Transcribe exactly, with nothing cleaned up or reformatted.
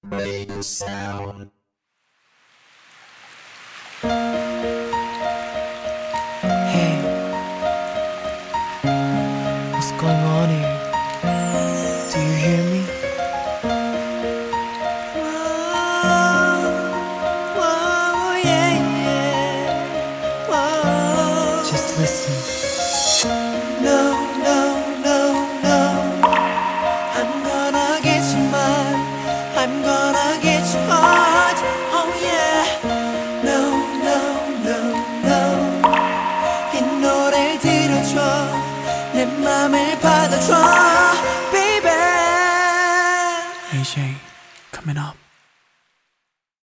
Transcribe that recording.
Radio sound. Hey, what's going on here? Do you hear me? Whoa, whoa, yeah, yeah. Whoa. Just listen. No, no, no, no. I'm gonna get you mine. I'm gonna get you hard. Oh yeah. No, no, no, no. 이 노래를 들어줘 내 맘을 받아줘